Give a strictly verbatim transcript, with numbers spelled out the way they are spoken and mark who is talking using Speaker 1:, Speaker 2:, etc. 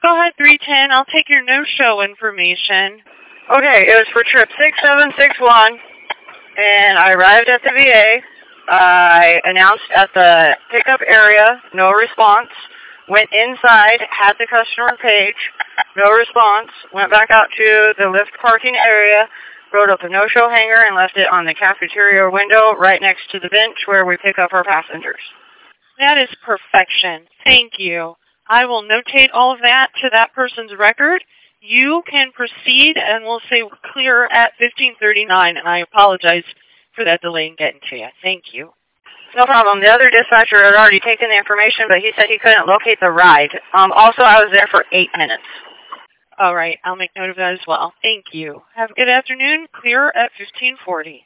Speaker 1: go ahead, three ten. I'll take your no-show information.
Speaker 2: Okay, it was for trip six seven six one, and I arrived at the V A. I announced at the pickup area, no response. Went inside, had the customer page, no response. Went back out to the lift parking area, wrote up a no-show hanger, and left it on the cafeteria window right next to the bench where we pick up our passengers.
Speaker 1: That is perfection. Thank you. I will notate all of that to that person's record. You can proceed, and we'll say we're clear at fifteen thirty-nine, and I apologize for that delay in getting to you. Thank you.
Speaker 2: No problem. The other dispatcher had already taken the information, but he said he couldn't locate the ride. Um, also, I was there for eight minutes.
Speaker 1: All right. I'll make note of that as well. Thank you. Have a good afternoon. Clear at fifteen forty.